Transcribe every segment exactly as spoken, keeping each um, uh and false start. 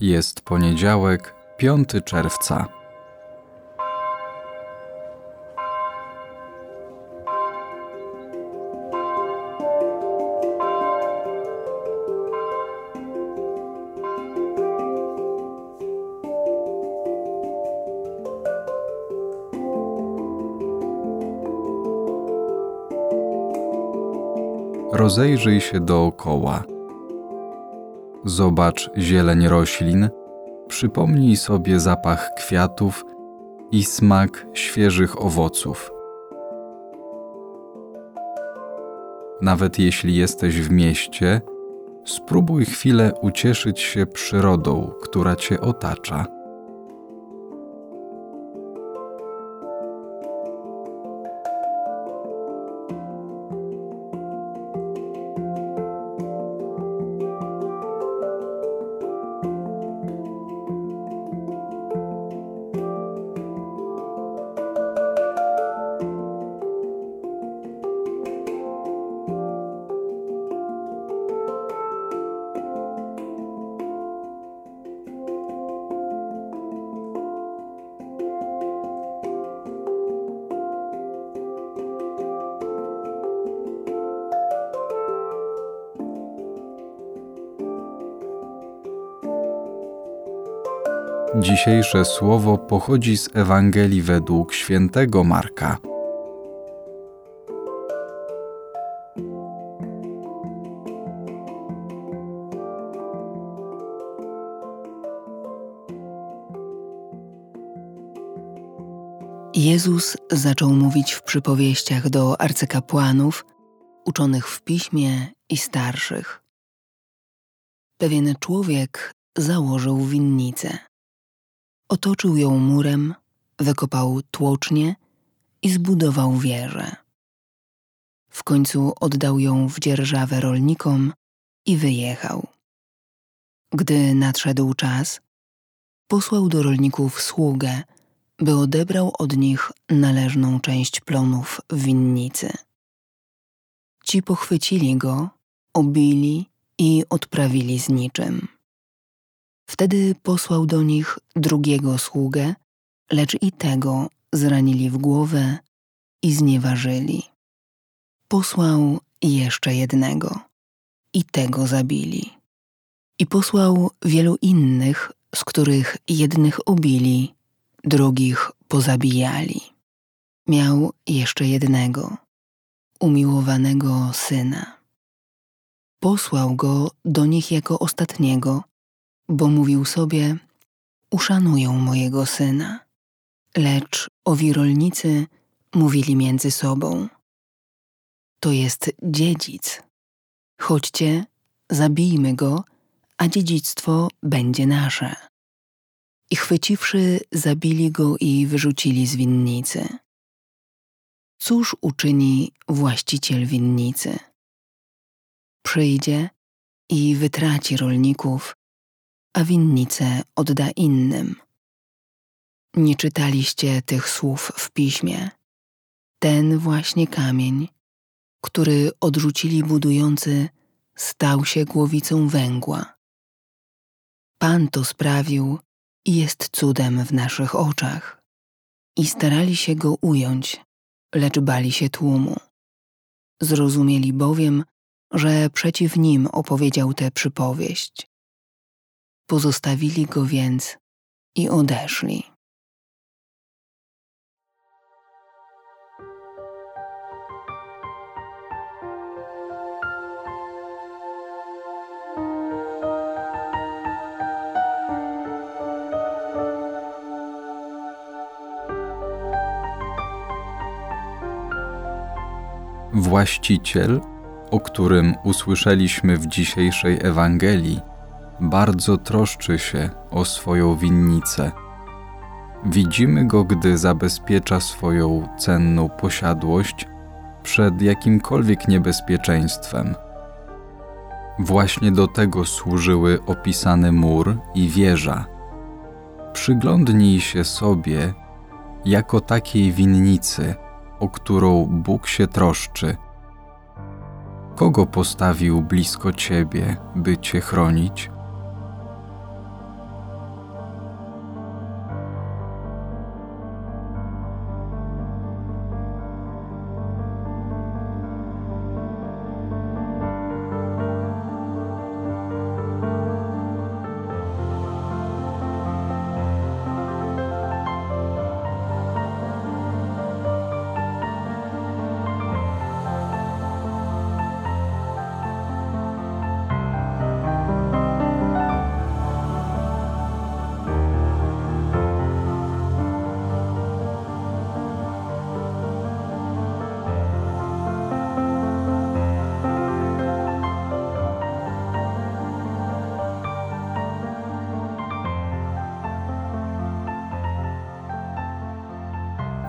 Jest poniedziałek, piątego czerwca. Rozejrzyj się dookoła. Zobacz zieleń roślin, przypomnij sobie zapach kwiatów i smak świeżych owoców. Nawet jeśli jesteś w mieście, spróbuj chwilę ucieszyć się przyrodą, która cię otacza. Dzisiejsze słowo pochodzi z Ewangelii według świętego Marka. Jezus zaczął mówić w przypowieściach do arcykapłanów, uczonych w piśmie i starszych. Pewien człowiek założył winnicę. Otoczył ją murem, wykopał tłocznie i zbudował wieżę. W końcu oddał ją w dzierżawę rolnikom i wyjechał. Gdy nadszedł czas, posłał do rolników sługę, by odebrał od nich należną część plonów w winnicy. Ci pochwycili go, obili i odprawili z niczym. Wtedy posłał do nich drugiego sługę, lecz i tego zranili w głowę i znieważyli. Posłał jeszcze jednego i tego zabili. I posłał wielu innych, z których jednych obili, drugich pozabijali. Miał jeszcze jednego, umiłowanego syna. Posłał go do nich jako ostatniego, bo mówił sobie: uszanują mojego syna. Lecz owi rolnicy mówili między sobą: to jest dziedzic. Chodźcie, zabijmy go, a dziedzictwo będzie nasze. I chwyciwszy, zabili go i wyrzucili z winnicy. Cóż uczyni właściciel winnicy? Przyjdzie i wytraci rolników, a winnicę odda innym. Nie czytaliście tych słów w piśmie? Ten właśnie kamień, który odrzucili budujący, stał się głowicą węgła. Pan to sprawił i jest cudem w naszych oczach. I starali się go ująć, lecz bali się tłumu. Zrozumieli bowiem, że przeciw nim opowiedział tę przypowieść. Pozostawili go więc i odeszli. Właściciel, o którym usłyszeliśmy w dzisiejszej Ewangelii, bardzo troszczy się o swoją winnicę. Widzimy go, gdy zabezpiecza swoją cenną posiadłość przed jakimkolwiek niebezpieczeństwem. Właśnie do tego służyły opisany mur i wieża. Przyglądnij się sobie jako takiej winnicy, o którą Bóg się troszczy. Kogo postawił blisko Ciebie, by Cię chronić?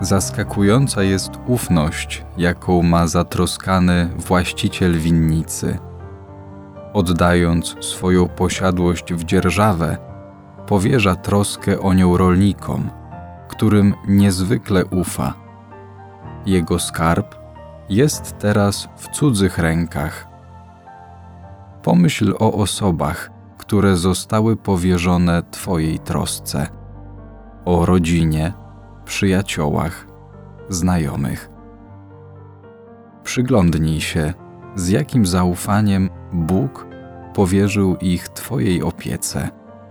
Zaskakująca jest ufność, jaką ma zatroskany właściciel winnicy. Oddając swoją posiadłość w dzierżawę, powierza troskę o nią rolnikom, którym niezwykle ufa. Jego skarb jest teraz w cudzych rękach. Pomyśl o osobach, które zostały powierzone Twojej trosce, o rodzinie, przyjaciołach, znajomych. Przyglądnij się, z jakim zaufaniem Bóg powierzył ich Twojej opiece.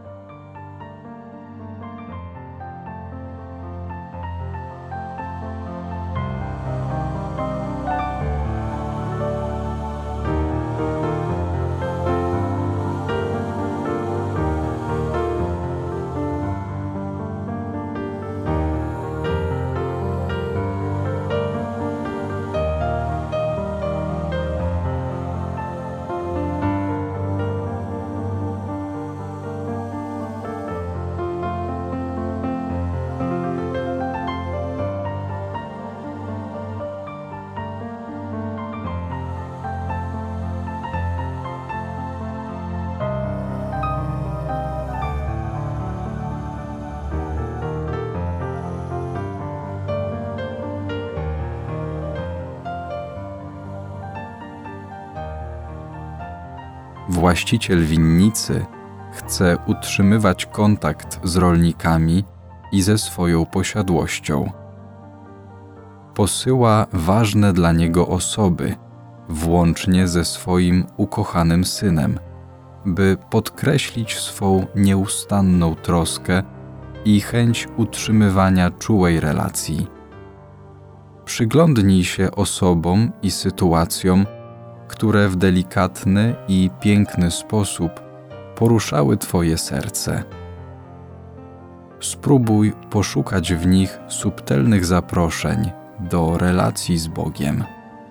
Właściciel winnicy chce utrzymywać kontakt z rolnikami i ze swoją posiadłością. Posyła ważne dla niego osoby, włącznie ze swoim ukochanym synem, by podkreślić swą nieustanną troskę i chęć utrzymywania czułej relacji. Przyglądnij się osobom i sytuacjom, które w delikatny i piękny sposób poruszały Twoje serce. Spróbuj poszukać w nich subtelnych zaproszeń do relacji z Bogiem.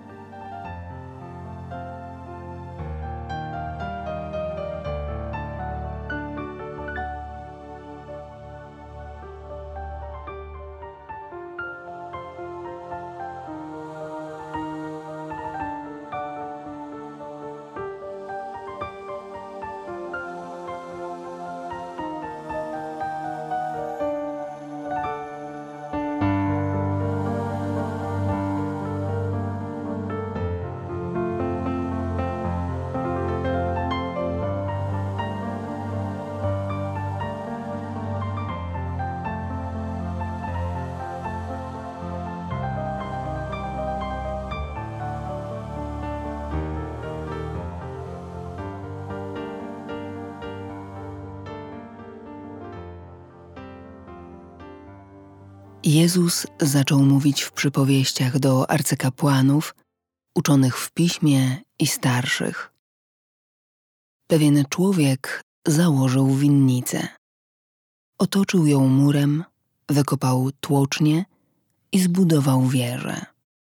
Jezus zaczął mówić w przypowieściach do arcykapłanów, uczonych w piśmie i starszych. Pewien człowiek założył winnicę. Otoczył ją murem, wykopał tłocznie i zbudował wieżę.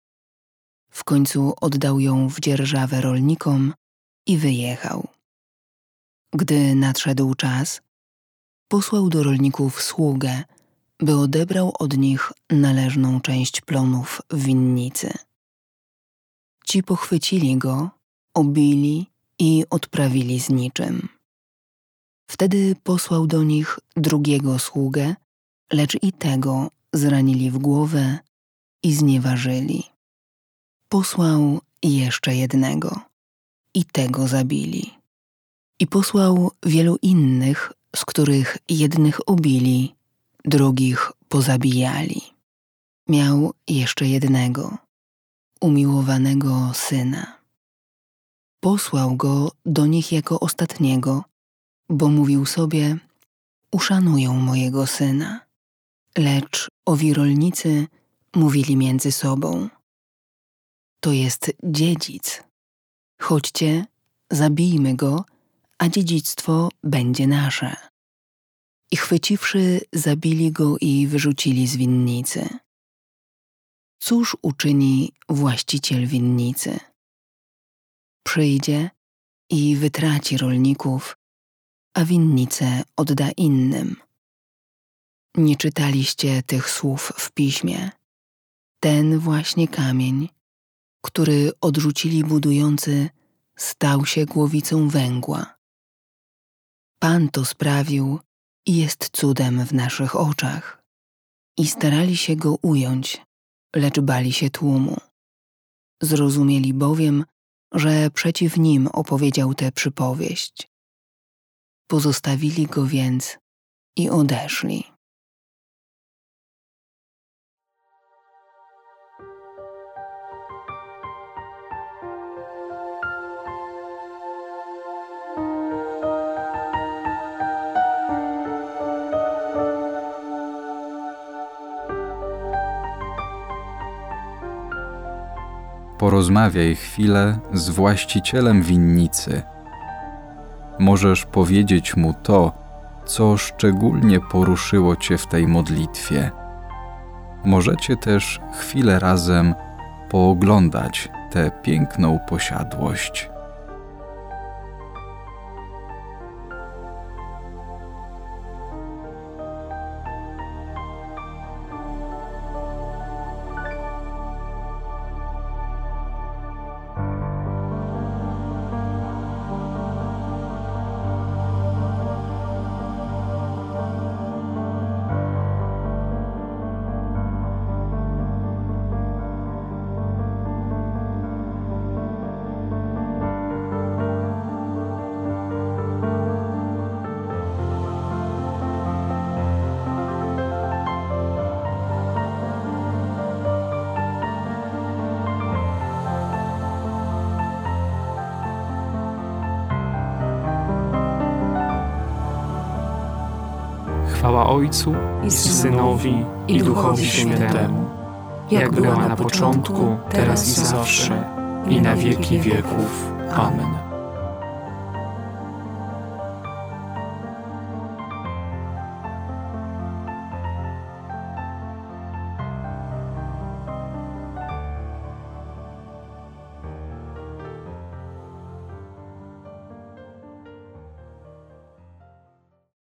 W końcu oddał ją w dzierżawę rolnikom i wyjechał. Gdy nadszedł czas, posłał do rolników sługę, by odebrał od nich należną część plonów w winnicy. Ci pochwycili go, obili i odprawili z niczym. Wtedy posłał do nich drugiego sługę, lecz i tego zranili w głowę i znieważyli. Posłał jeszcze jednego i tego zabili. I posłał wielu innych, z których jednych obili, drugich pozabijali. Miał jeszcze jednego, umiłowanego syna. Posłał go do nich jako ostatniego, bo mówił sobie: uszanują mojego syna. Lecz owi rolnicy mówili między sobą: to jest dziedzic. Chodźcie, zabijmy go, a dziedzictwo będzie nasze. I chwyciwszy, zabili go i wyrzucili z winnicy. Cóż uczyni właściciel winnicy? Przyjdzie i wytraci rolników, a winnicę odda innym. Nie czytaliście tych słów w piśmie: Ten właśnie kamień, który odrzucili budujący, stał się głowicą węgła. Pan to sprawił i jest cudem w naszych oczach. I starali się go ująć, lecz bali się tłumu. Zrozumieli bowiem, że przeciw nim opowiedział tę przypowieść. Pozostawili go więc i odeszli. Porozmawiaj chwilę z właścicielem winnicy. Możesz powiedzieć mu to, co szczególnie poruszyło cię w tej modlitwie. Możecie też chwilę razem pooglądać tę piękną posiadłość. Chwała Ojcu i Synowi i Duchowi Świętemu, jak była na początku, teraz i zawsze, i na wieki wieków. Amen.